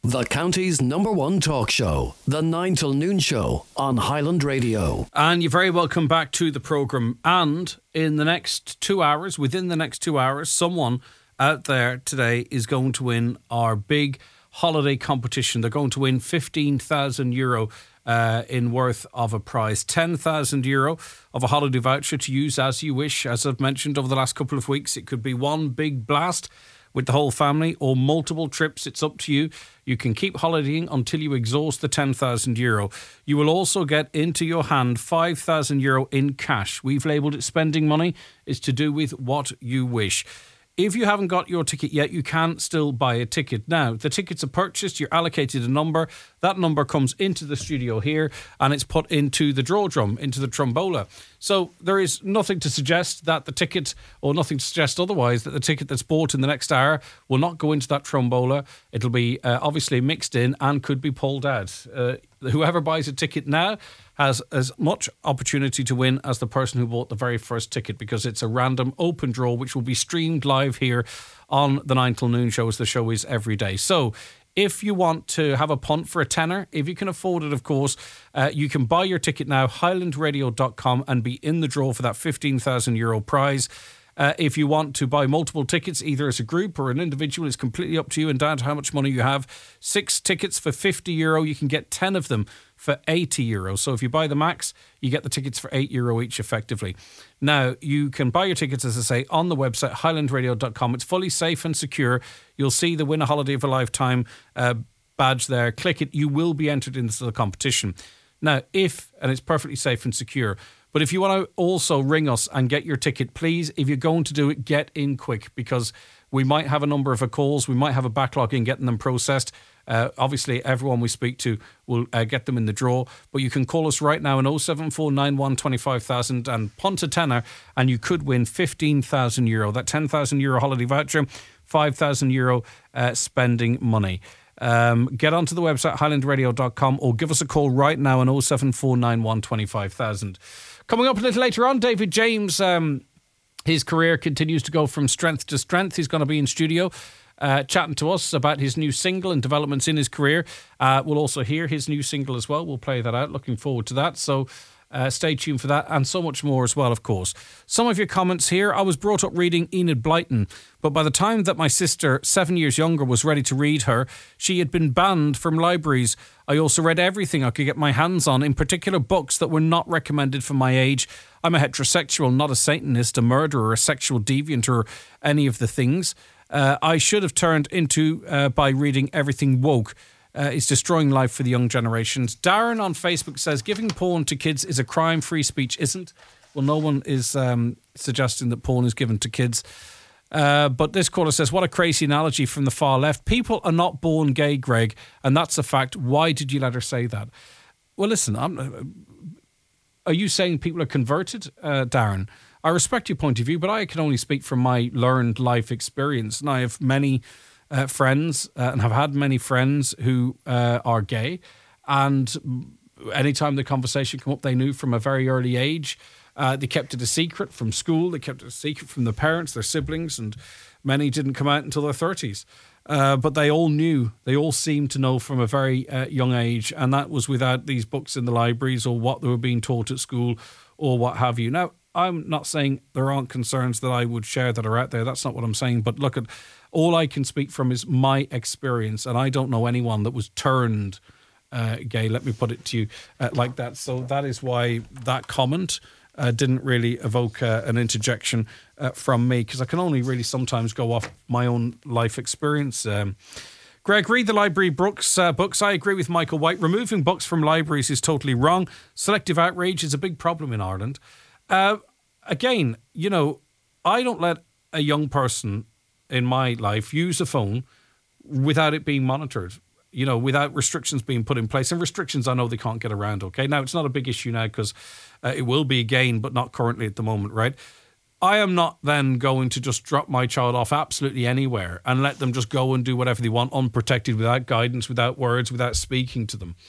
The county's #1 talk show, The 9 till Noon Show on Highland Radio. And you're very welcome back to the programme. And in the next 2 hours, within the next 2 hours, someone out there today is going to win our big holiday competition. They're going to win €15,000 in worth of a prize. €10,000 of a holiday voucher to use as you wish. As I've mentioned over the last couple of weeks, it could be one big blast with the whole family or multiple trips. It's up to you. You can keep holidaying until you exhaust the €10,000. You will also get into your hand €5,000 in cash. We've labelled it spending money. It's to do with what you wish. If you haven't got your ticket yet, you can still buy a ticket. Now, the tickets are purchased, you're allocated a number. That number comes into the studio here and it's put into the draw drum, into the trombola. So there is nothing to suggest that the ticket, or nothing to suggest otherwise, that the ticket that's bought in the next hour will not go into that trombola. It'll be obviously mixed in and could be pulled out. Whoever buys a ticket now has as much opportunity to win as the person who bought the very first ticket, because it's a random open draw which will be streamed live here on the 9 till Noon Show, as the show is every day. So if you want to have a punt for a tenner, if you can afford it, of course, you can buy your ticket now, highlandradio.com, and be in the draw for that €15,000 prize. If you want to buy multiple tickets, either as a group or an individual, it's completely up to you and down to how much money you have. 6 tickets for €50. You can get 10 of them for €80. So if you buy the max, you get the tickets for €8 each effectively. Now, you can buy your tickets, as I say, on the website, highlandradio.com. It's fully safe and secure. You'll see the Win a Holiday of a Lifetime badge there. Click it. You will be entered into the competition. Now, and it's perfectly safe and secure, but if you want to also ring us and get your ticket, please, if you're going to do it, get in quick, because we might have a number of calls. We might have a backlog in getting them processed. Obviously, everyone we speak to will get them in the draw. But you can call us right now on 07491 25000 and punt a tenner, and you could win €15,000. That €10,000 holiday voucher, €5,000 spending money. Get onto the website, highlandradio.com, or give us a call right now on 07491 25000. Coming up a little later on, David James, his career continues to go from strength to strength. He's going to be in studio chatting to us about his new single and developments in his career. We'll also hear his new single as well. We'll play that out. Looking forward to that. So stay tuned for that, and so much more as well, of course. Some of your comments here. I was brought up reading Enid Blyton, but by the time that my sister, 7 years younger, was ready to read her, she had been banned from libraries. I also read everything I could get my hands on, in particular books that were not recommended for my age. I'm a heterosexual, not a Satanist, a murderer, a sexual deviant, or any of the things. I should have turned into by reading everything woke. It's destroying life for the young generations. Darren on Facebook says, giving porn to kids is a crime, free speech isn't. Well, no one is suggesting that porn is given to kids. But this caller says, what a crazy analogy from the far left. People are not born gay, Greg, and that's a fact. Why did you let her say that? Well, listen, are you saying people are converted, Darren? I respect your point of view, but I can only speak from my learned life experience. And I have many friends and have had many friends who are gay, and anytime the conversation came up, they knew from a very early age. They kept it a secret from school, they kept it a secret from their parents, their siblings, and many didn't come out until their 30s. But they all knew, they all seemed to know from a very young age, and that was without these books in the libraries or what they were being taught at school or what have you. Now, I'm not saying there aren't concerns that I would share that are out there. That's not what I'm saying. But look, all I can speak from is my experience, and I don't know anyone that was turned gay. Let me put it to you like that. So that is why that comment didn't really evoke an interjection from me, because I can only really sometimes go off my own life experience. Greg, read the library books. I agree with Michael White. Removing books from libraries is totally wrong. Selective outrage is a big problem in Ireland. Again, you know, I don't let a young person in my life use a phone without it being monitored, you know, without restrictions being put in place. And restrictions I know they can't get around, okay? Now, it's not a big issue now because it will be again, but not currently at the moment, right? I am not then going to just drop my child off absolutely anywhere and let them just go and do whatever they want unprotected, without guidance, without words, without speaking to them.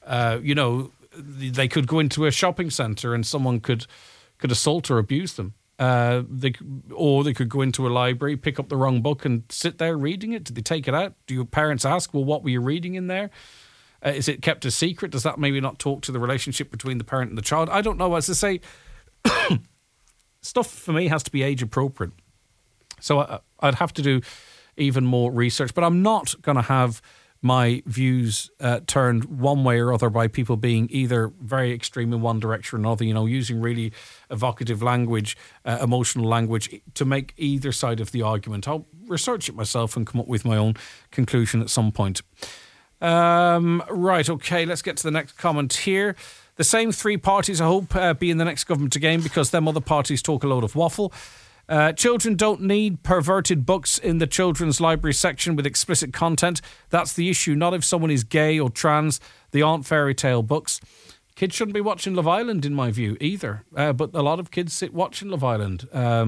They could go into a shopping centre and someone could assault or abuse them. Or they could go into a library, pick up the wrong book and sit there reading it. Do they take it out? Do your parents ask, well, what were you reading in there? Is it kept a secret? Does that maybe not talk to the relationship between the parent and the child? I don't know. As I say, stuff for me has to be age appropriate. So I'd have to do even more research. But I'm not going to have my views turned one way or other by people being either very extreme in one direction or another, using really evocative language, emotional language to make either side of the argument. I'll research it myself and come up with my own conclusion at some point. Right, okay, let's get to the next comment here. The same three parties, I hope, be in the next government again because them other parties talk a load of waffle. Children don't need perverted books in the children's library section with explicit content. That's the issue. Not if someone is gay or trans. They aren't fairy tale books. Kids shouldn't be watching Love Island, in my view, either. But a lot of kids sit watching Love Island.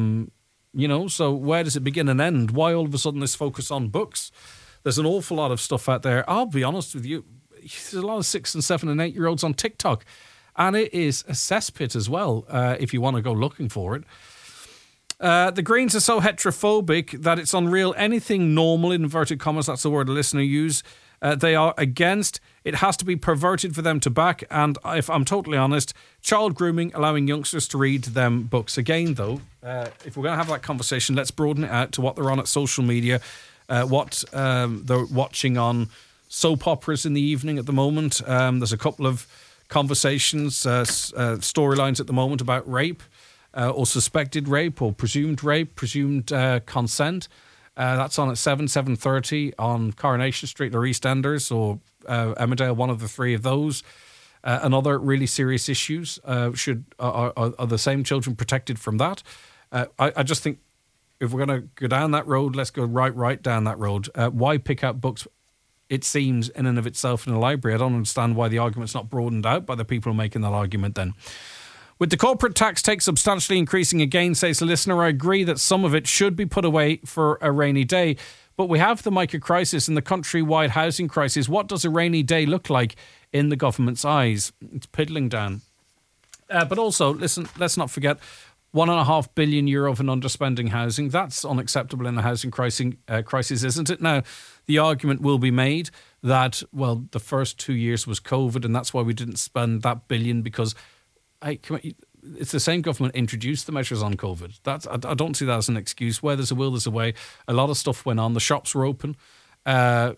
So where does it begin and end? Why all of a sudden this focus on books? There's an awful lot of stuff out there. I'll be honest with you. There's a lot of 6 and 7 and 8 year olds on TikTok. And it is a cesspit as well, if you want to go looking for it. The Greens are so heterophobic that it's unreal. Anything normal, in inverted commas, that's the word a listener used, they are against. It has to be perverted for them to back. And if I'm totally honest, child grooming, allowing youngsters to read them books. Again, though, if we're going to have that conversation, let's broaden it out to what they're on at social media, what they're watching on soap operas in the evening at the moment. There's a couple of conversations, storylines at the moment about rape. Or suspected rape or presumed consent. That's on at 7:30 on Coronation Street or EastEnders or Emmerdale, one of the three of those. And other really serious issues. Are the same children protected from that? I just think if we're going to go down that road, let's go right down that road. Why pick out books, it seems, in and of itself in a library? I don't understand why the argument's not broadened out by the people making that argument then. With the corporate tax take substantially increasing again, says the listener, I agree that some of it should be put away for a rainy day. But we have the mica crisis and the countrywide housing crisis. What does a rainy day look like in the government's eyes? It's piddling down. But also, listen, let's not forget, €1.5 billion of an underspending housing. That's unacceptable in a housing crisis, isn't it? Now, the argument will be made that, well, the first 2 years was COVID and that's why we didn't spend that billion because... it's the same government introduced the measures on COVID. I don't see that as an excuse. Where there's a will, there's a way. A lot of stuff went on. The shops were open. The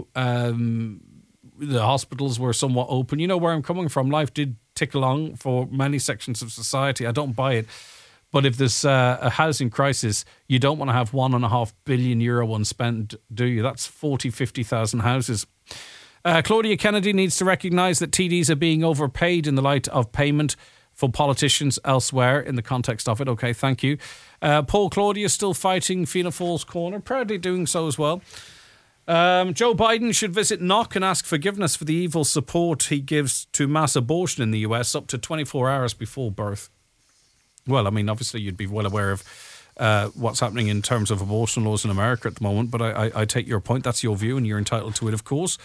hospitals were somewhat open. You know where I'm coming from. Life did tick along for many sections of society. I don't buy it. But if there's a housing crisis, you don't want to have €1.5 billion unspent, do you? That's 50,000 houses. Claudia Kennedy needs to recognise that TDs are being overpaid in the light of payment for politicians elsewhere in the context of it. Okay, thank you. Paul Claudia still fighting Fianna Fáil's corner, proudly doing so as well. Joe Biden should visit Knock and ask forgiveness for the evil support he gives to mass abortion in the US up to 24 hours before birth. Well, I mean, obviously you'd be well aware of what's happening in terms of abortion laws in America at the moment, but I take your point. That's your view and you're entitled to it, of course.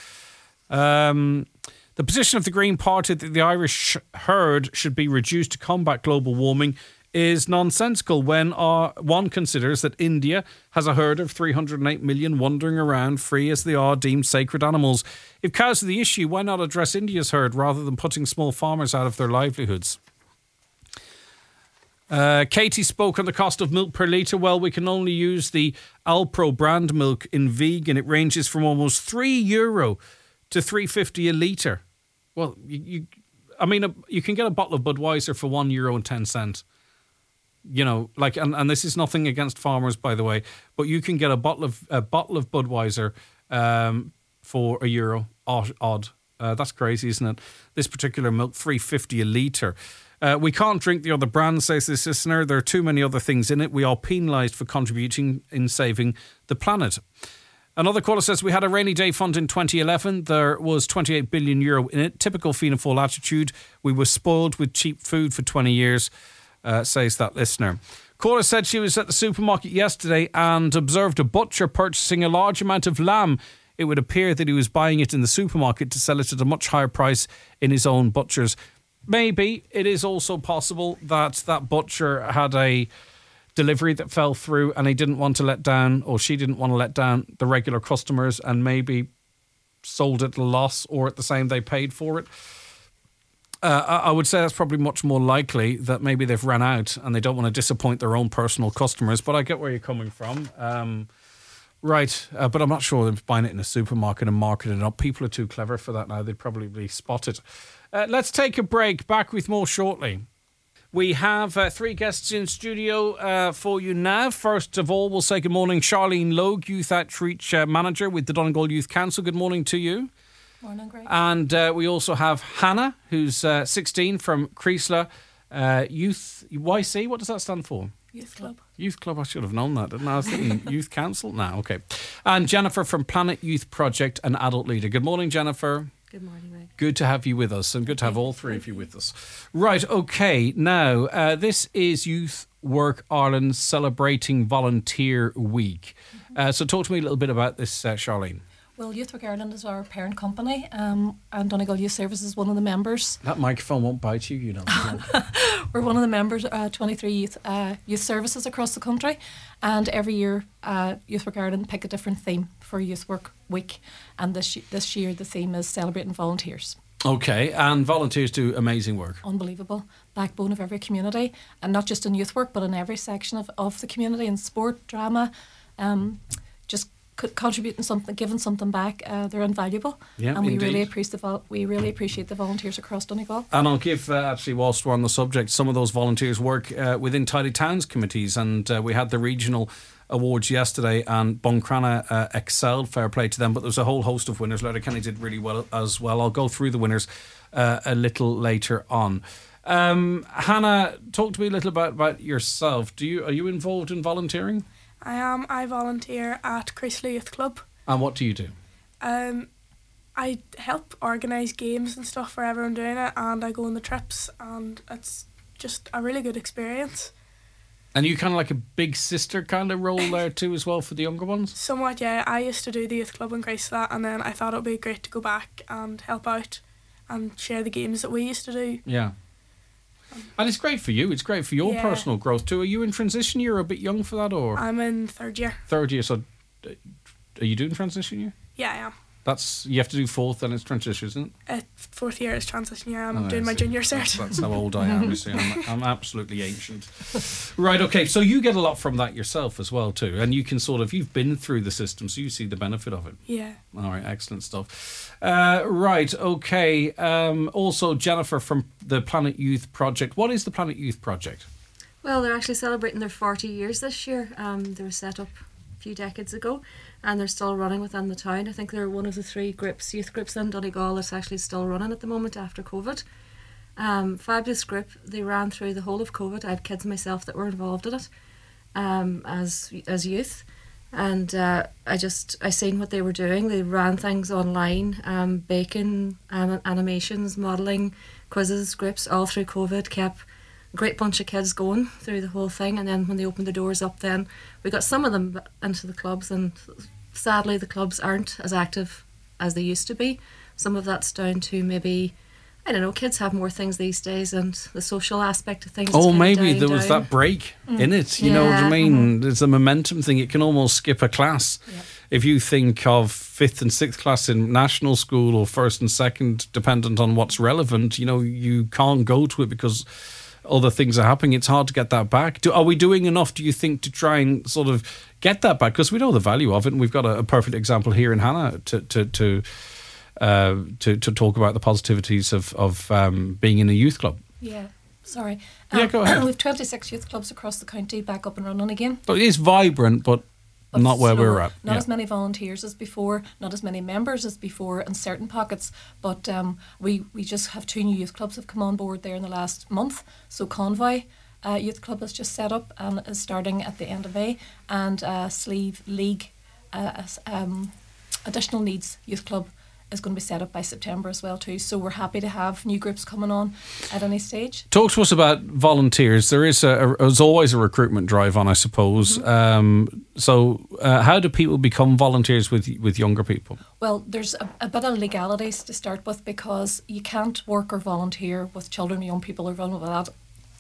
The position of the Green Party that the Irish herd should be reduced to combat global warming is nonsensical when one considers that India has a herd of 308 million wandering around free as they are deemed sacred animals. If cows are the issue, why not address India's herd rather than putting small farmers out of their livelihoods? Katie spoke on the cost of milk per litre. Well, we can only use the Alpro brand milk in vegan. It ranges from almost €3 to $3.50 a litre. Well, you can get a bottle of Budweiser for €1.10. You know, like, and this is nothing against farmers, by the way, but you can get a bottle of Budweiser for €1 odd. That's crazy, isn't it? This particular milk, $3.50 a litre. We can't drink the other brand, says this listener. There are too many other things in it. We are penalised for contributing in saving the planet. Another caller says, we had a rainy day fund in 2011. There was €28 billion in it. Typical Fianna Fáil attitude. We were spoiled with cheap food for 20 years, says that listener. Caller said she was at the supermarket yesterday and observed a butcher purchasing a large amount of lamb. It would appear that he was buying it in the supermarket to sell it at a much higher price in his own butcher's. Maybe it is also possible that that butcher had a delivery that fell through, and he didn't want to let down, or she didn't want to let down the regular customers, and maybe sold at a loss or at the same they paid for it. I would say that's probably much more likely that maybe they've run out and they don't want to disappoint their own personal customers. But I get where you're coming from. Right. But I'm not sure they're buying it in a supermarket and marketing it up. People are too clever for that now. They'd probably spot it. Let's take a break. Back with more shortly. We have 3 guests in studio for you now. First of all, we'll say good morning, Charlene Logue, Youth Outreach Manager with the Donegal Youth Council. Good morning to you. Morning, Greg. And we also have Hannah, who's 16 from Creeslough Youth YC. What does that stand for? Youth Club. Youth Club. I should have known that, didn't I? I was thinking Youth Council. No, okay. And Jennifer from Planet Youth Project and Adult Leader. Good morning, Jennifer. Good morning, Greg. Good to have you with us, and good to have all 3 of you with us. Right, okay. Now, this is Youth Work Ireland celebrating Volunteer Week. So talk to me a little bit about this, Charlene. Well, Youth Work Ireland is our parent company, and Donegal Youth Service is one of the members. That microphone won't bite you, you know. We're one of the members, 23 youth services across the country, and every year Youth Work Ireland pick a different theme for Youth Work Week, and this year the theme is celebrating volunteers. Okay, and volunteers do amazing work. Unbelievable. Backbone of every community, and not just in youth work, but in every section of the community, in sport, drama, just contributing something, giving something back. They're invaluable, and we really appreciate the volunteers across Donegal. And I'll give actually, whilst we're on the subject, some of those volunteers work within Tidy Towns committees, and we had the regional awards yesterday, and Buncrana excelled. Fair play to them, but there's a whole host of winners. Letterkenny did really well as well. I'll go through the winners a little later on. Hannah, talk to me a little about yourself. Are you involved in volunteering? I am. I volunteer at Creeslough Youth Club. And what do you do? I help organise games and stuff for everyone doing it, and I go on the trips, and it's just a really good experience. And you kind of like a big sister kind of role there too as well for the younger ones? Somewhat, yeah. I used to do the youth club in Creeslough, and then I thought it would be great to go back and help out and share the games that we used to do. Yeah. And it's great for you. It's great for your personal growth too. Are you in transition year? A bit young for that, or? I'm in 3rd year. 3rd year. So, are you doing transition year? Yeah, I am. You have to do 4th, and it's transition, isn't it? 4th year is transition year. I'm doing my junior cert. That's how old I am. You see, I'm absolutely ancient. Right. Okay. So you get a lot from that yourself as well too, and you can you've been through the system, so you see the benefit of it. Yeah. All right. Excellent stuff. Right. Okay. Also, Jennifer from the Planet Youth Project. What is the Planet Youth Project? Well, they're actually celebrating their 40 years this year. They were set up a few decades ago, and they're still running within the town. I think they're one of the 3 youth groups in Donegal that's actually still running at the moment after COVID. Fabulous group. They ran through the whole of COVID. I had kids myself that were involved in it as youth, and I seen what they were doing. They ran things online, baking, animations, modelling, quizzes, groups, all through COVID. Kept a great bunch of kids going through the whole thing, and then when they opened the doors up, then we got some of them into the clubs, and sadly the clubs aren't as active as they used to be. Some of that's down to maybe, I don't know, kids have more things these days, and the social aspect of things. Oh, maybe there was that break in it. You know what I mean? There's a momentum thing. It can almost skip a class. Yep. If you think of 5th and 6th class in national school, or 1st and 2nd, dependent on what's relevant, you can't go to it because other things are happening. It's hard to get that back. Are we doing enough, do you think, to try and sort of get that back? Because we know the value of it, and we've got a perfect example here in Hannah to talk about the positivities of being in a youth club. Yeah, sorry. Go ahead. We've 26 youth clubs across the county back up and running again. But it is vibrant, but not where we're at. Not as many volunteers as before, not as many members as before in certain pockets, but we just have 2 new youth clubs have come on board there in the last month. So Convoy Youth Club has just set up and is starting at the end of May, and Sleeve League Additional Needs Youth Club is going to be set up by September as well too. So we're happy to have new groups coming on at any stage. Talk to us about volunteers. There's always a recruitment drive on, I suppose. Mm-hmm. So how do people become volunteers with younger people? Well, there's a bit of legalities to start with, because you can't work or volunteer with children or young people or vulnerable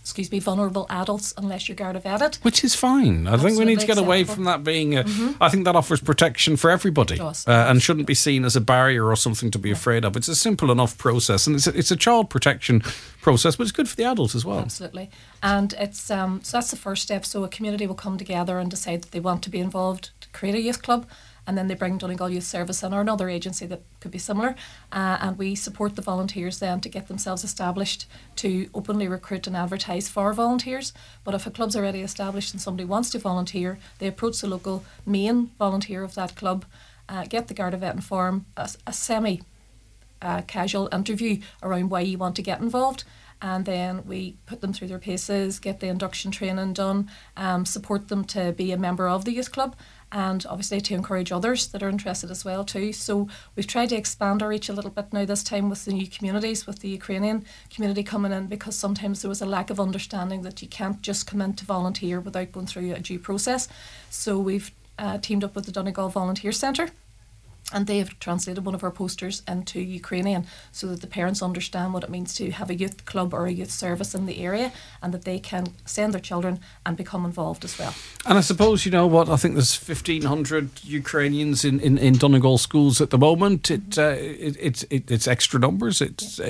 vulnerable adults unless you're Garda vetted. Which is fine. I think we need to get away acceptable. from that being I think that offers protection for everybody. It does. And shouldn't be seen as a barrier or something to be afraid of. It's a simple enough process, and it's a child protection process, but it's good for the adults as well. Absolutely. And it's so that's the first step. So a community will come together and decide that they want to be involved to create a youth club, and then they bring Donegal Youth Service in or another agency that could be similar, and we support the volunteers then to get themselves established to openly recruit and advertise for volunteers. But if a club's already established and somebody wants to volunteer, they approach the local main volunteer of that club, get the Garda Vet form, a semi casual interview around why you want to get involved, and then we put them through their paces, get the induction training done, support them to be a member of the youth club, and obviously to encourage others that are interested as well too. So we've tried to expand our reach a little bit now this time with the new communities, with the Ukrainian community coming in, because sometimes there was a lack of understanding that you can't just come in to volunteer without going through a due process. So we've teamed up with the Donegal Volunteer Centre, and they have translated one of our posters into Ukrainian so that the parents understand what it means to have a youth club or a youth service in the area, and that they can send their children and become involved as well. And I suppose, you know what, I think there's 1,500 Ukrainians in Donegal schools at the moment. It's extra numbers. It's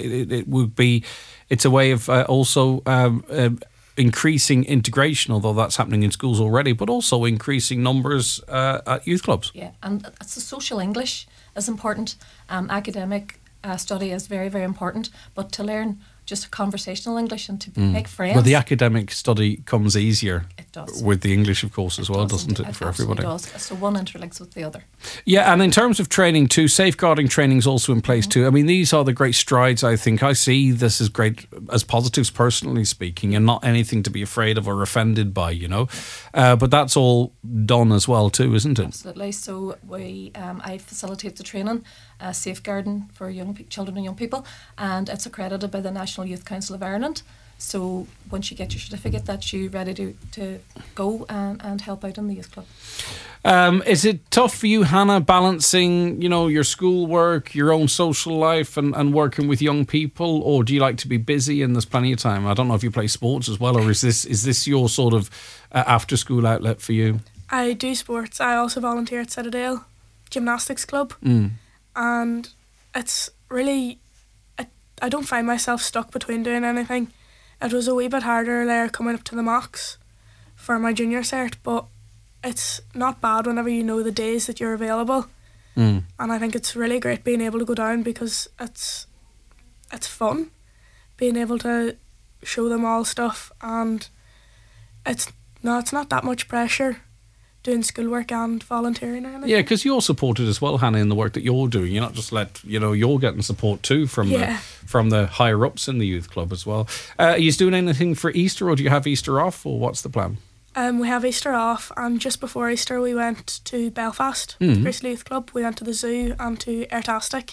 a way of also increasing integration, although that's happening in schools already, but also increasing numbers at youth clubs. Yeah, and it's the social English is important. Academic study is very, very important, but to learn just conversational English and to make friends. Well, the academic study comes easier. It does. With the English, of course, as well, doesn't it, It for absolutely everybody? does. So one interlinks with the other. Yeah, and in terms of training too, safeguarding training is also in place too. I mean, these are the great strides, I think. I see this as great, as positives, personally speaking, and not anything to be afraid of or offended by, you know. But that's all done as well too, isn't it? Absolutely. So I facilitate the training, safeguarding for children and young people, and it's accredited by the National Youth Council of Ireland. So once you get your certificate, that's you ready to go and help out in the youth club. Is it tough for you, Hannah, balancing, you know, your schoolwork, your own social life, and working with young people, or do you like to be busy and there's plenty of time? I don't know if you play sports as well, or is this your sort of after school outlet for you? I do sports. I also volunteer at Citadel Gymnastics Club, and it's really, I don't find myself stuck between doing anything. It was a wee bit harder there coming up to the mocks for my junior cert, but it's not bad whenever you know the days that you're available. And I think it's really great being able to go down, because it's fun being able to show them all stuff, and it's not that much pressure doing schoolwork and volunteering or anything. Yeah, because you're supported as well, Hannah, in the work that you're doing. You're not just you're getting support too from the higher ups in the youth club as well. Are you doing anything for Easter, or do you have Easter off, or what's the plan? We have Easter off, and just before Easter we went to Belfast, the Priestley Youth Club. We went to the zoo and to Airtastic,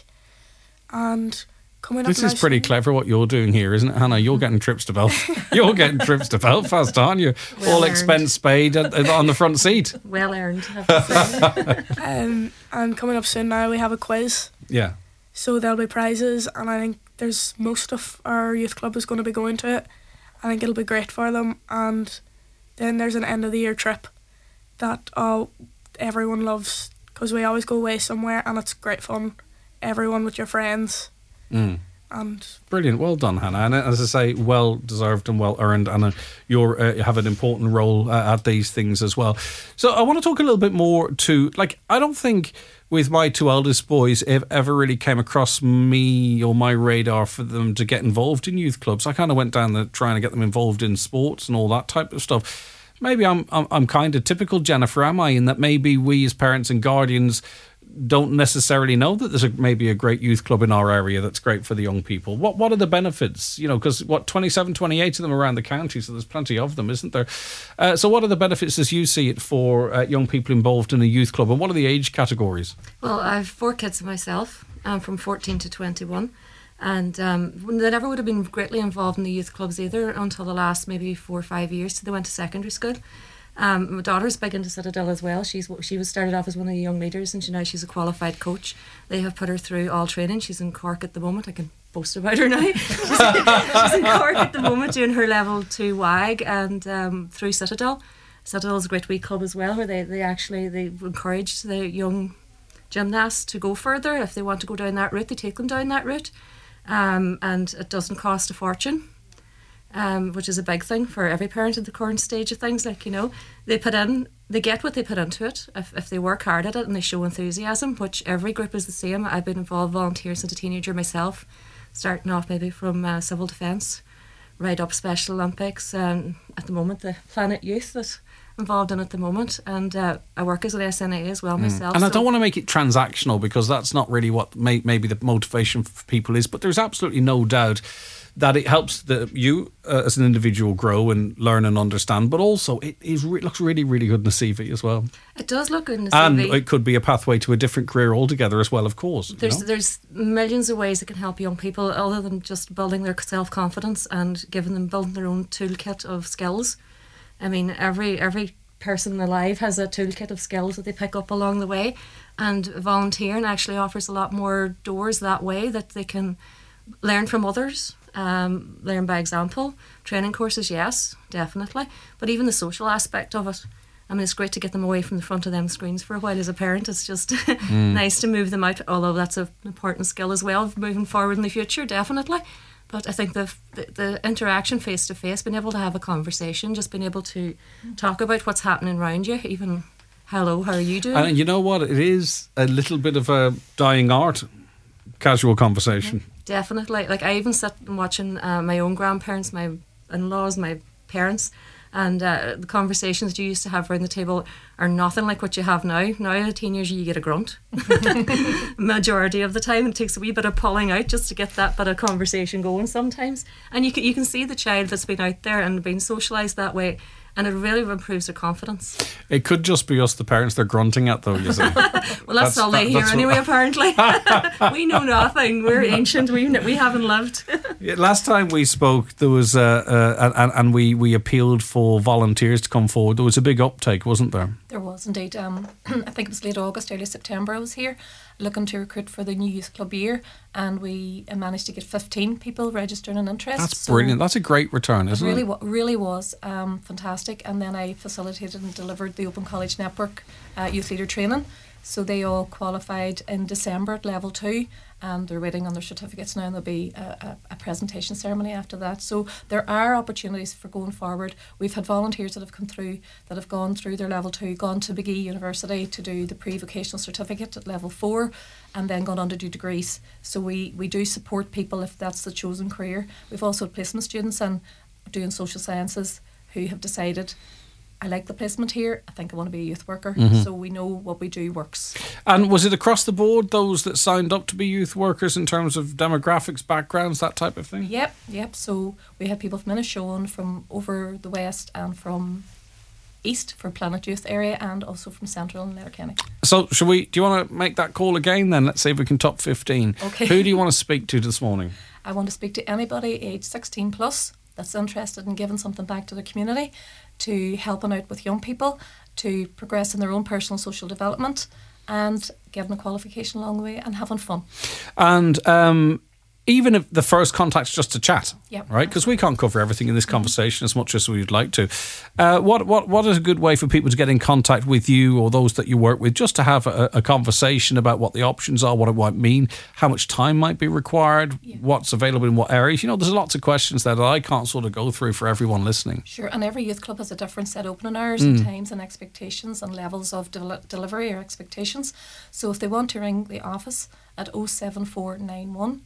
and coming up. This is pretty clever what you're doing here, isn't it, Hannah? You're getting trips to You're getting trips to Belfast, aren't you? Well all earned. expense paid on the front seat. Well earned, I have to say. And coming up soon now we have a quiz, Yeah. so there'll be prizes, and I think there's most of our youth club is going to be going to it. I think it'll be great for them, and then there's an end of the year trip that everyone loves, because we always go away somewhere and it's great fun. Everyone with your friends. And Brilliant. Well done, Hannah. And as I say, well deserved and well earned. And you have an important role at these things as well. So I want to talk a little bit more to, I don't think with my two eldest boys it ever really came across me or my radar for them to get involved in youth clubs. I kind of went down trying to get them involved in sports and all that type of stuff. Maybe I'm kind of typical, Jennifer, am I? In that maybe we as parents and guardians don't necessarily know that there's maybe a great youth club in our area that's great for the young people. What are the benefits? You know, because 27, 28 of them around the county, so there's plenty of them, isn't there? So what are the benefits as you see it for young people involved in a youth club, and what are the age categories? Well, I have 4 kids myself, from 14 to 21. And they never would have been greatly involved in the youth clubs either until the last maybe 4 or 5 years. So they went to secondary school. My daughter's big into Citadel as well. She was started off as one of the young leaders, and now she's a qualified coach. They have put her through all training. She's in Cork at the moment. I can boast about her now. She's in Cork at the moment doing her level 2 WAG and through Citadel. Citadel's a great wee club as well, where they encourage the young gymnasts to go further. If they want to go down that route, they take them down that route. And it doesn't cost a fortune, which is a big thing for every parent at the current stage of things. Like, they get what they put into it if they work hard at it and they show enthusiasm, which every group is the same. I've been involved volunteering since a teenager myself, starting off maybe from civil defence, right up Special Olympics, and at the moment the Planet Youth that involved in at the moment, and I work as an SNA as well myself. And I don't want to make it transactional, because that's not really what maybe the motivation for people is, but there's absolutely no doubt that it helps you as an individual grow and learn and understand, but also it looks really, really good in the CV as well. It does look good in the CV. And it could be a pathway to a different career altogether as well, of course. There's millions of ways that can help young people, other than just building their self-confidence and building their own toolkit of skills. I mean, every person alive has a toolkit of skills that they pick up along the way, and volunteering actually offers a lot more doors that way, that they can learn from others, learn by example. Training courses, yes, definitely, but even the social aspect of it. I mean, it's great to get them away from the front of them screens for a while. As a parent, it's just nice to move them out, although that's an important skill as well, moving forward in the future, definitely. But I think the interaction face to face, being able to have a conversation, just being able to talk about what's happening around you, even hello, how are you doing? And you know what? It is a little bit of a dying art, casual conversation. Definitely. Like, I even sit and watching my own grandparents, my in-laws, my parents, and the conversations that you used to have around the table are nothing like what you have now. Now, at a teenager, you get a grunt. Majority of the time, it takes a wee bit of pulling out just to get that bit of conversation going sometimes. And you can see the child that's been out there and been socialised that way, and it really improves their confidence. It could just be us, the parents, they're grunting at, though, you see. Well, that's all they hear anyway, apparently. We know nothing. We're ancient. We haven't lived. Yeah, last time we spoke, there was and we appealed for volunteers to come forward. There was a big uptake, wasn't there? There was indeed. I think it was late August, early September I was here looking to recruit for the new youth club year, and we managed to get 15 people registering an interest. That's brilliant. That's a great return, isn't it? Really was fantastic. And then I facilitated and delivered the Open College Network youth leader training. So they all qualified in December at level 2, and they're waiting on their certificates now, and there'll be a presentation ceremony after that. So there are opportunities for going forward. We've had volunteers that have come through, that have gone through their level 2, gone to Begee University to do the pre-vocational certificate at level 4, and then gone on to do degrees. So we do support people if that's the chosen career. We've also had placement students and doing social sciences who have decided, I like the placement here, I think I want to be a youth worker. So we know what we do works. And was it across the board, those that signed up to be youth workers, in terms of demographics, backgrounds, that type of thing? Yep. So we had people from Inishowen, from over the west, and from east for Planet Youth area, and also from Central and Letterkenny. So do you want to make that call again then? Let's see if we can top 15. Okay. Who do you want to speak to this morning? I want to speak to anybody aged 16 plus that's interested in giving something back to the community, to helping out with young people, to progress in their own personal social development, and getting a qualification along the way and having fun. And even if the first contact's just to chat, Yep. right? Because we can't cover everything in this conversation as much as we'd like to. What is a good way for people to get in contact with you or those that you work with, just to have a conversation about what the options are, what it might mean, how much time might be required, what's available in what areas? You know, there's lots of questions there that I can't sort of go through for everyone listening. Sure, and every youth club has a different set opening hours and times and expectations and levels of delivery or expectations. So if they want to ring the office at 07491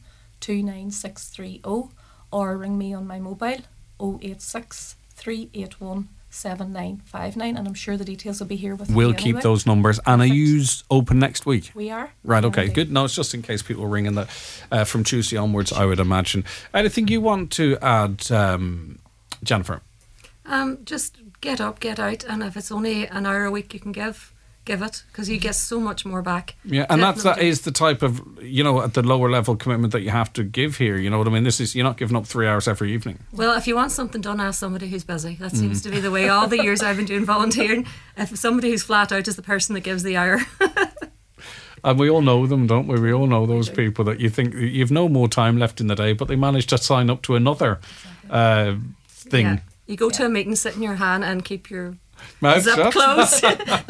29630, or ring me on my mobile 086 381 7959, and I'm sure the details will be here with you. We'll keep those numbers. And are you open next week? We are. Right, okay, good. No, it's just in case people ring in from Tuesday onwards, I would imagine. Anything you want to add, Jennifer? Just get up, get out, and if it's only an hour a week you can give it, because you get so much more back. Yeah, and that is the type of, at the lower level commitment that you have to give here. You know what I mean? You're not giving up 3 hours every evening. Well, if you want something done, ask somebody who's busy. That seems to be the way all the years I've been doing volunteering. If somebody who's flat out is the person that gives the hour. And we all know them, don't we? We all know those people that you think you've no more time left in the day, but they manage to sign up to another thing. Yeah. You go to a meeting, sit in your hand and keep your Mouth zip shut. closed.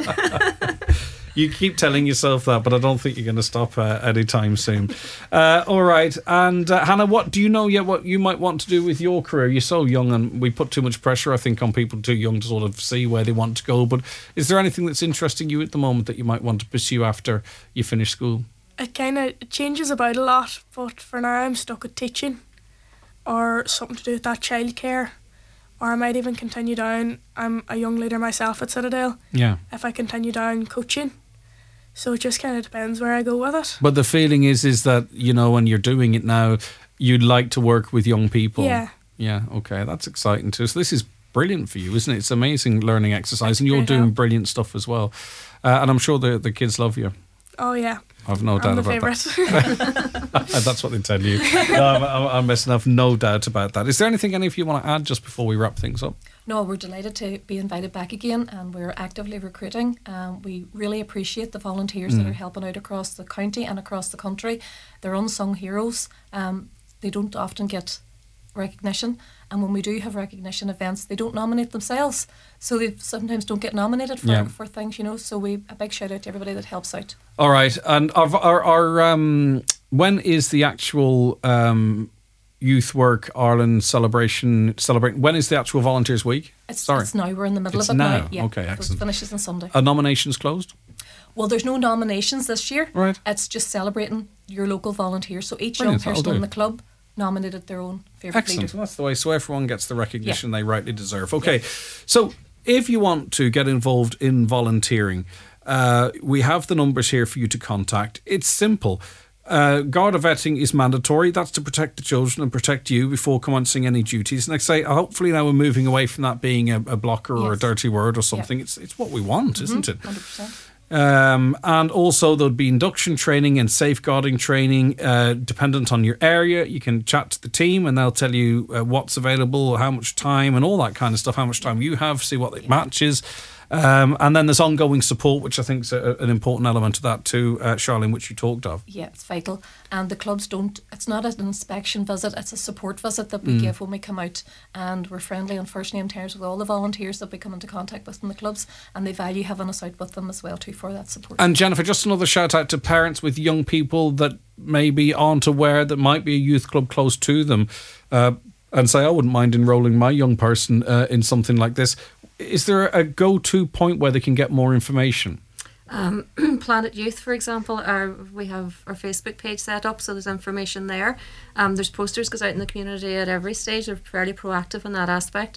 You keep telling yourself that, but I don't think you're going to stop anytime soon. All right. And Hannah, what do you know yet what you might want to do with your career? You're so young, and we put too much pressure, I think, on people too young to sort of see where they want to go. But is there anything that's interesting you at the moment that you might want to pursue after you finish school? It kind of changes about a lot, but for now I'm stuck with teaching or something to do with that childcare. Or I might even continue down. I'm a young leader myself at Citadel. Yeah. If I continue down coaching. So it just kind of depends where I go with it. But the feeling is that, you know, when you're doing it now, you'd like to work with young people. Yeah. Yeah, okay. That's exciting too. So this is brilliant for you, isn't it? It's amazing learning exercise, That's and you're great doing help. brilliant stuff as well. And I'm sure the kids love you. Oh yeah. I've no I'm doubt the about favourite. that. That's what they tell you. No, I'm messing up. No doubt about that. Is there anything any of you want to add just before we wrap things up? No, we're delighted to be invited back again, and we're actively recruiting. We really appreciate the volunteers that are helping out across the county and across the country. They're unsung heroes. They don't often get recognition, and when we do have recognition events, they don't nominate themselves, so they sometimes don't get nominated for things, you know. So a big shout out to everybody that helps out. All right, and our when is the actual Youth Work Ireland celebration? When is the actual Volunteers Week? It's now. We're in the middle It's of it now. now. Okay, so excellent. it finishes on Sunday. Are nominations closed? Well, there's no nominations this year. Right. It's just celebrating your local volunteers. So each Brilliant, young that'll person in do. the club nominated their own favourite Excellent. leader. Well, that's the way. So everyone gets the recognition they rightly deserve. Okay. So if you want to get involved in volunteering, we have the numbers here for you to contact. It's simple. Garda vetting is mandatory. That's to protect the children and protect you before commencing any duties. And like I say, hopefully now we're moving away from that being a blocker or a dirty word or something. It's what we want, isn't it? 100%. And also there'll be induction training and safeguarding training dependent on your area. You can chat to the team and they'll tell you what's available, how much time and all that kind of stuff, how much time you have, see what it matches. And then there's ongoing support, which I think is an important element of that too, Charlene, which you talked of. Yeah, it's vital. And the clubs it's not an inspection visit, it's a support visit that we give when we come out. And we're friendly on first name terms with all the volunteers that we come into contact with in the clubs, and they value having us out with them as well too for that support. And Jennifer, just another shout out to parents with young people that maybe aren't aware that might be a youth club close to them, and say, I wouldn't mind enrolling my young person in something like this. Is there a go-to point where they can get more information? Planet Youth, for example, we have our Facebook page set up, so there's information there. There's posters goes out in the community at every stage. They're fairly proactive in that aspect.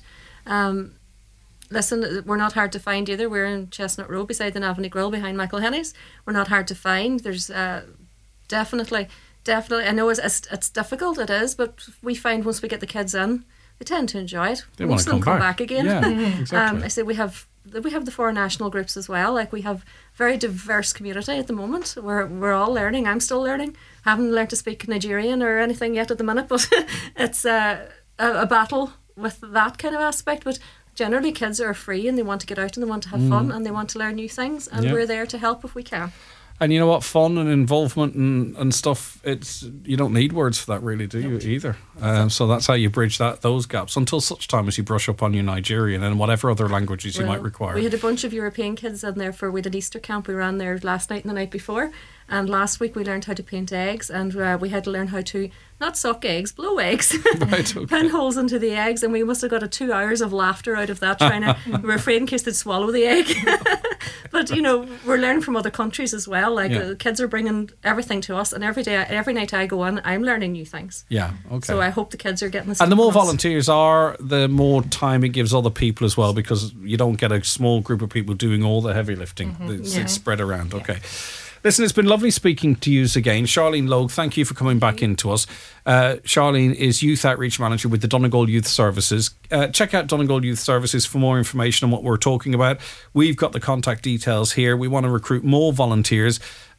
Listen, we're not hard to find either. We're in Chestnut Road beside the Navanny Grill behind Michael Henny's. We're not hard to find. There's definitely. I know it's difficult, it is, but we find once we get the kids in, they tend to enjoy it. They Most of them want to come back again. Yeah, exactly. I say we have the 4 national groups as well. Like, we have very diverse community at the moment. We're all learning. I'm still learning. I haven't learned to speak Nigerian or anything yet at the minute, but it's a battle with that kind of aspect. But generally, kids are free and they want to get out and they want to have fun and they want to learn new things, and we're there to help if we can. And you know what, fun and involvement and stuff, you don't need words for that really, do you, either? So that's how you bridge those gaps until such time as you brush up on your Nigerian and whatever other languages you might require. We had a bunch of European kids in there we had an Easter camp. We ran there last night and the night before, and last week we learned how to paint eggs, and we had to learn how to not suck eggs, blow eggs. Right, okay. Pin holes into the eggs, and we must have got 2 hours of laughter out of that, trying to we were afraid in case they'd swallow the egg. But we're learning from other countries as well. Like, the kids are bringing everything to us, and every night I go in, I'm learning new things. Yeah, okay. So I hope the kids are getting the same. And the more from us. volunteers are, the more time it gives other people as well, because you don't get a small group of people doing all the heavy lifting. It's spread around. Okay. Listen, it's been lovely speaking to you again. Charlene Logue, thank you for coming back into us. Charlene is Youth Outreach Manager with the Donegal Youth Services. Check out Donegal Youth Services for more information on what we're talking about. We've got the contact details here. We want to recruit more volunteers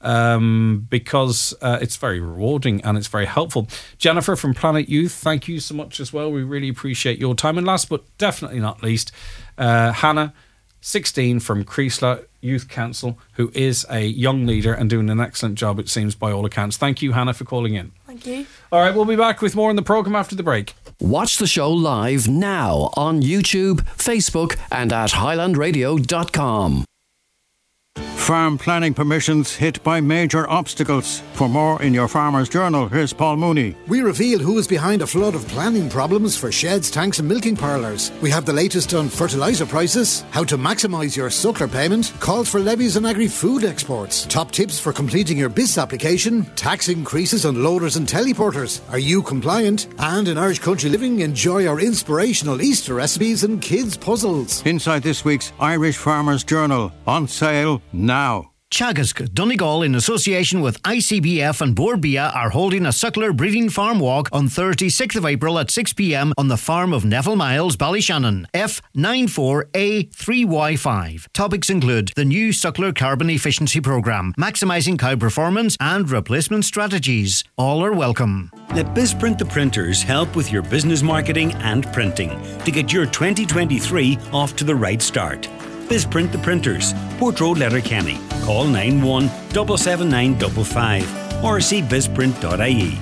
because it's very rewarding and it's very helpful. Jennifer from Planet Youth, thank you so much as well. We really appreciate your time. And last but definitely not least, Hannah, 16 from Creeslough. Youth Council, who is a young leader and doing an excellent job, it seems, by all accounts. Thank you, Hannah, for calling in. Thank you. All right, we'll be back with more in the programme after the break. Watch the show live now on YouTube, Facebook and at highlandradio.com. Farm planning permissions hit by major obstacles. For more in your Farmer's Journal, here's Paul Mooney. We reveal who is behind a flood of planning problems for sheds, tanks and milking parlours. We have the latest on fertiliser prices, how to maximise your suckler payment, calls for levies on agri-food exports, top tips for completing your BIS application, tax increases on loaders and teleporters. Are you compliant? And in Irish Country Living, enjoy our inspirational Easter recipes and kids' puzzles. Inside this week's Irish Farmer's Journal, on sale now. Teagasc, Donegal, in association with ICBF and Bord Bia, are holding a suckler breeding farm walk on Thursday, 6th of April at 6 p.m. on the farm of Neville Miles, Ballyshannon, F94A3Y5. Topics include the new suckler carbon efficiency programme, maximising cow performance and replacement strategies. All are welcome. Let BizPrint the printers help with your business marketing and printing to get your 2023 off to the right start. BizPrint the printers, Port Road, Letterkenny. Call 91 77955 or see bizprint.ie.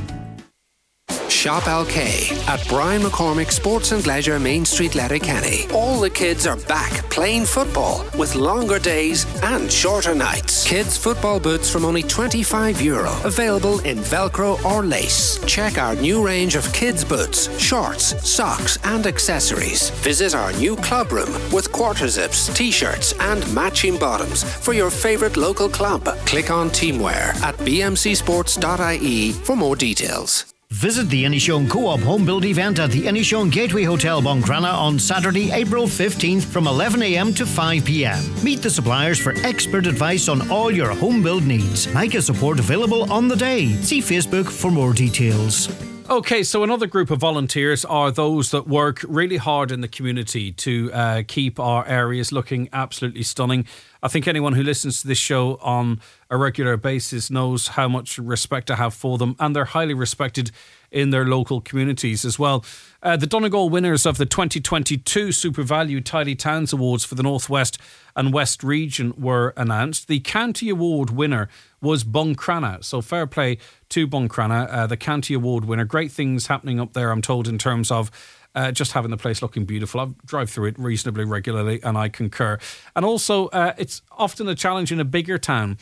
Shop LK at Brian McCormick Sports and Leisure, Main Street, Letterkenny. All the kids are back playing football with longer days and shorter nights. Kids football boots from only €25, available in Velcro or lace. Check our new range of kids boots, shorts, socks and accessories. Visit our new club room with quarter zips, t-shirts and matching bottoms for your favourite local club. Click on Teamwear at bmcsports.ie for more details. Visit the Inishowen Co-op home build event at the Inishowen Gateway Hotel Buncrana on Saturday, April 15th from 11 a.m. to 5 p.m. Meet the suppliers for expert advice on all your home build needs. Mica support available on the day. See Facebook for more details. Okay, so another group of volunteers are those that work really hard in the community to keep our areas looking absolutely stunning. I think anyone who listens to this show on a regular basis knows how much respect I have for them, and they're highly respected in their local communities as well. The Donegal winners of the 2022 SuperValu Tidy Towns Awards for the North West and West region were announced. The County Award winner was Buncrana, so fair play to Buncrana, the County Award winner. Great things happening up there, I'm told, in terms of just having the place looking beautiful. I drive through it reasonably regularly and I concur. And also, it's often a challenge in a bigger town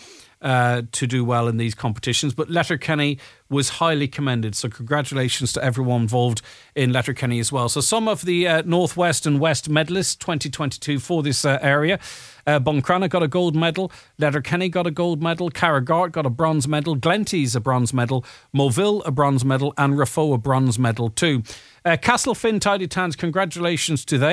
to do well in these competitions, but Letterkenny was highly commended, so congratulations to everyone involved in Letterkenny as well. So some of the North West and West medalists 2022 for this area: Buncrana got a gold medal, Letterkenny got a gold medal, Carragart got a bronze medal, Glenties a bronze medal, Moville a bronze medal and Raphoe a bronze medal too. Castlefin Tidy Towns, congratulations to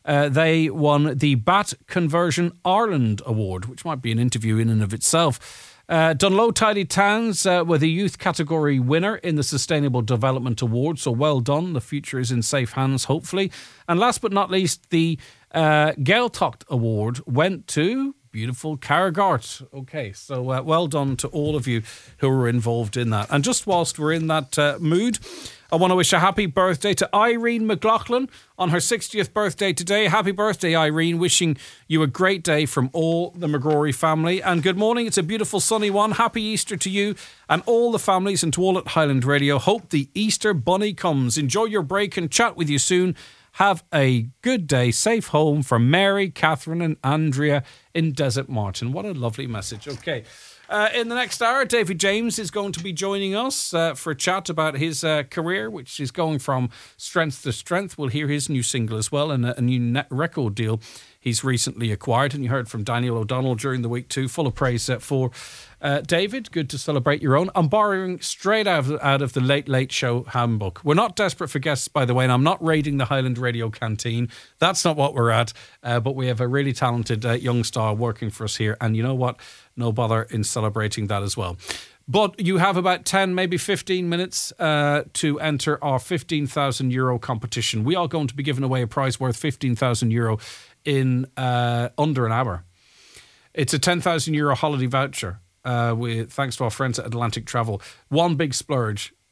they won the Bat Conversion Ireland Award, which might be an interview in and of itself. Dunloe Tidy Towns were the youth category winner in the Sustainable Development Award, so well done. The future is in safe hands, hopefully. And last but not least, the Gaeltacht Award went to beautiful Carragart. Okay, so well done to all of you who were involved in that. And just whilst we're in that mood, I want to wish a happy birthday to Irene McLaughlin on her 60th birthday today. Happy birthday, Irene. Wishing you a great day from all the McGrory family. And good morning. It's a beautiful sunny one. Happy Easter to you and all the families and to all at Highland Radio. Hope the Easter bunny comes. Enjoy your break and chat with you soon. Have a good day. Safe home from Mary, Catherine and Andrea in Desert Martin. What a lovely message. Okay. In the next hour, David James is going to be joining us for a chat about his career, which is going from strength to strength. We'll hear his new single as well and a new record deal he's recently acquired. And you heard from Daniel O'Donnell during the week too. Full of praise for David. Good to celebrate your own. I'm borrowing straight out of the Late Late Show handbook. We're not desperate for guests, by the way, and I'm not raiding the Highland Radio canteen. That's not what we're at. But we have a really talented young star working for us here. And you know what? No bother in celebrating that as well. But you have about 10, maybe 15 minutes to enter our €15,000 competition. We are going to be giving away a prize worth €15,000 in under an hour. It's a €10,000 holiday voucher. Thanks to our friends at Atlantic Travel. One big splurge.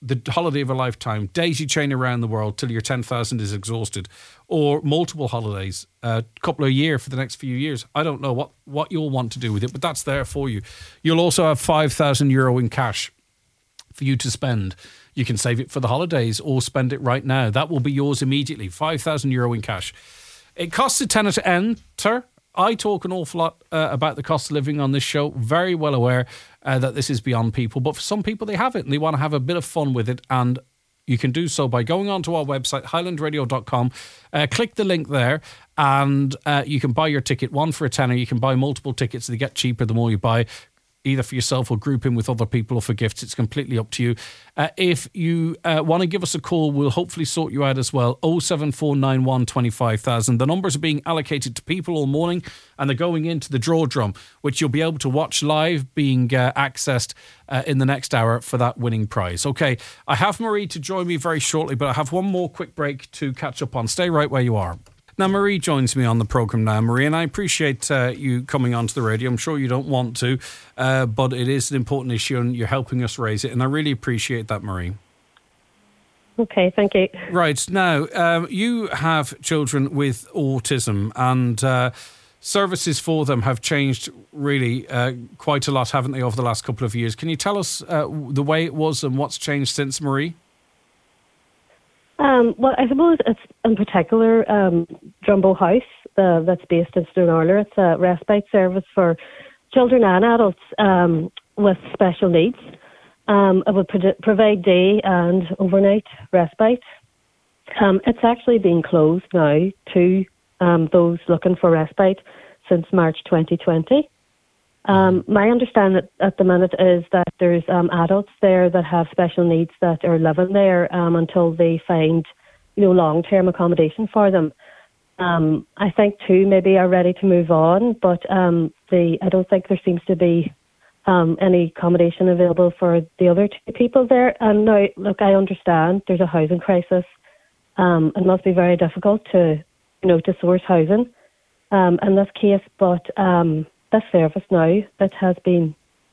the holiday of a lifetime, daisy chain around the world till your 10,000 is exhausted, or multiple holidays, a couple of years for the next few years. I don't know what you'll want to do with it, but that's there for you. You'll also have €5,000 in cash for you to spend. You can save it for the holidays or spend it right now. That will be yours immediately. €5,000 in cash. It costs a tenner to enter. I talk an awful lot about the cost of living on this show. Very well aware that this is beyond people. But for some people, they have it and they want to have a bit of fun with it. And you can do so by going onto our website, highlandradio.com. Click the link there and you can buy your ticket. One for a tenner. You can buy multiple tickets. They get cheaper the more you buy, either for yourself or group in with other people or for gifts. It's completely up to you. If you want to give us a call, we'll hopefully sort you out as well. 07491 25,000. The numbers are being allocated to people all morning and they're going into the draw drum, which you'll be able to watch live, being accessed in the next hour for that winning prize. Okay, I have Marie to join me very shortly, but I have one more quick break to catch up on. Stay right where you are. Now, Marie joins me on the programme now. Marie, and I appreciate you coming onto the radio. I'm sure you don't want to, but it is an important issue and you're helping us raise it. And I really appreciate that, Marie. Okay, thank you. Right. Now, you have children with autism and services for them have changed really quite a lot, haven't they, over the last couple of years? Can you tell us the way it was and what's changed since, Marie? Well, I suppose it's in particular Drumbo House that's based in Stranraer. It's a respite service for children and adults with special needs. It would provide day and overnight respite. It's actually been closed now to those looking for respite since March 2020. My understanding at the minute is that there's adults there that have special needs that are living there until they find, long-term accommodation for them. I think two maybe are ready to move on, but I don't think there seems to be any accommodation available for the other two people there. And now, look, I understand there's a housing crisis. It must be very difficult to source housing in this case, but this service now that has been,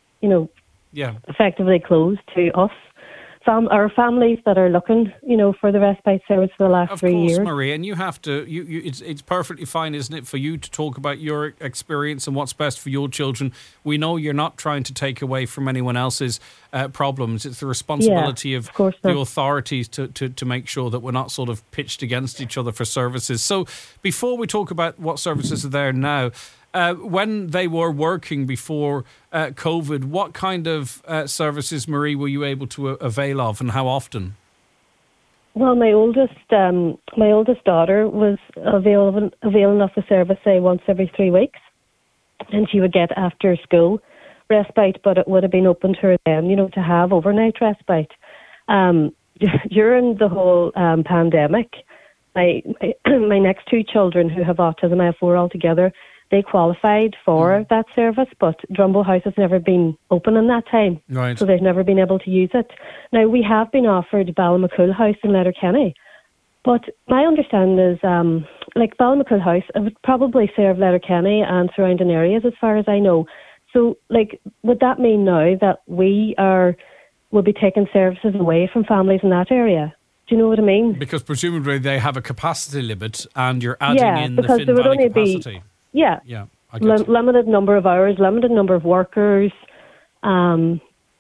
effectively closed to us. Our families that are looking, for the respite service for the last 3 years. Of course, Marie, and you have to. It's perfectly fine, isn't it, for you to talk about your experience and what's best for your children. We know you're not trying to take away from anyone else's problems. It's the responsibility of the authorities to make sure that we're not sort of pitched against each other for services. So, before we talk about what services are there now. When they were working before COVID, what kind of services, Marie, were you able to avail of and how often? Well, my oldest daughter was availing of the service, say, once every 3 weeks. And she would get after school respite, but it would have been open to her then, to have overnight respite. During the whole pandemic, my next two children who have autism, I have 4 altogether, they qualified for that service, but Drumbo House has never been open in that time. Right. So they've never been able to use it. Now, we have been offered Ballymacool House in Letterkenny, but my understanding is, Ballymacool House, it would probably serve Letterkenny and surrounding areas as far as I know. So, would that mean now that will be taking services away from families in that area? Do you know what I mean? Because presumably they have a capacity limit and you're adding in the Finn there would Valley only capacity. Yeah. Limited number of hours, limited number of workers, and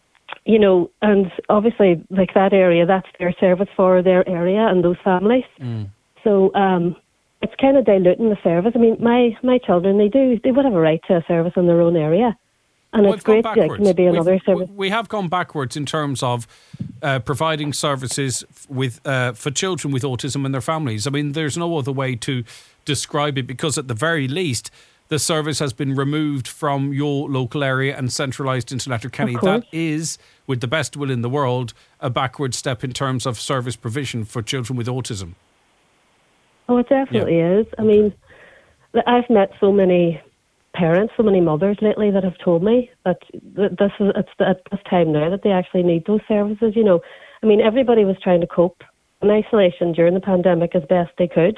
obviously, that area, that's their service for their area and those families. So it's kind of diluting the service. I mean, my children, they would have a right to a service in their own area. And it's great, maybe another service. We have gone backwards in terms of providing services for children with autism and their families. I mean, there's no other way to describe it because at the very least, the service has been removed from your local area and centralised into Letterkenny. That is, with the best will in the world, a backward step in terms of service provision for children with autism. Oh, it definitely is. I mean, I've met so many parents, so many mothers lately that have told me that it's at this time now that they actually need those services. I mean, everybody was trying to cope in isolation during the pandemic as best they could.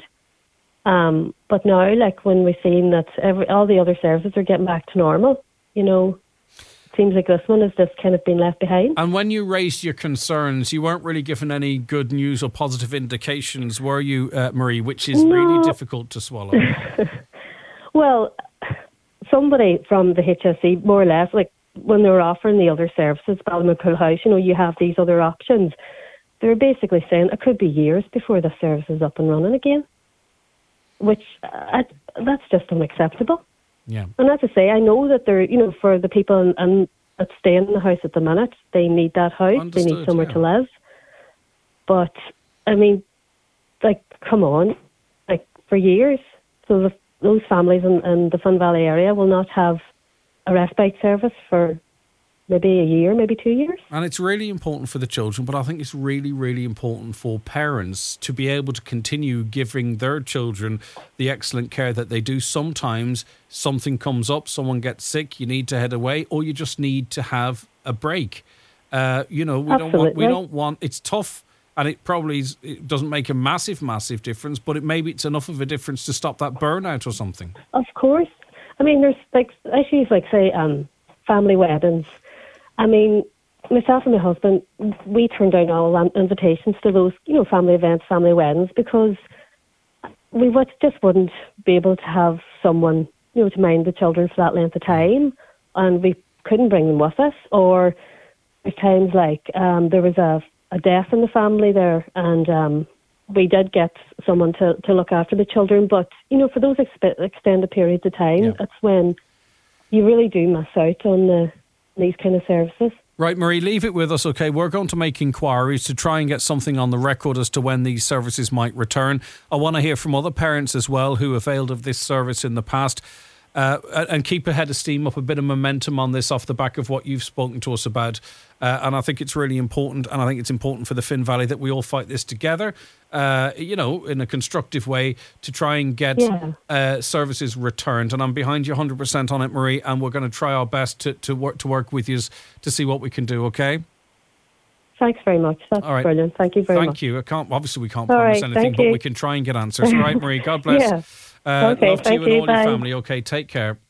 But now, when we've seen that all the other services are getting back to normal, seems like this one has just kind of been left behind. And when you raised your concerns, you weren't really given any good news or positive indications, were you, Marie, which is really difficult to swallow? Well, somebody from the HSE, more or less, like when they were offering the other services, Ballymacool House, you have these other options. They were basically saying it could be years before the service is up and running again, which that's just unacceptable. Yeah. And as I say, I know that they're, for the people that stay in the house at the minute, they need that house. Understood, they need somewhere to live. But, I mean, like, come on. Like, for years. So those families in the Fun Valley area will not have a respite service for maybe a year, maybe 2 years. And it's really important for the children, but I think it's really, really important for parents to be able to continue giving their children the excellent care that they do. Sometimes something comes up, someone gets sick, you need to head away, or you just need to have a break. We don't want. It's tough, and it probably it doesn't make a massive difference, but maybe it's enough of a difference to stop that burnout or something. Of course. I mean, there's issues like, say, family weddings. I mean, myself and my husband, we turned down all invitations to those, family events, family weddings, because we just wouldn't be able to have someone, to mind the children for that length of time, and we couldn't bring them with us. Or there's times like there was a death in the family there, and we did get someone to look after the children, but, for those extended periods of time, it's when you really do miss out on these kind of services. Right, Marie, leave it with us, okay? We're going to make inquiries to try and get something on the record as to when these services might return. I want to hear from other parents as well who availed of this service in the past, and keep a head of steam up, a bit of momentum on this off the back of what you've spoken to us about. And I think it's really important, and I think it's important for the Finn Valley that we all fight this together, in a constructive way to try and get services returned. And I'm behind you 100% on it, Marie, and we're going to try our best to work with you to see what we can do, okay? Thanks very much. That's brilliant. Thank you very much. Thank you. Obviously, we can't promise anything, but we can try and get answers. All right, Marie, God bless. Okay, love to you and all Bye. your family. Okay, take care.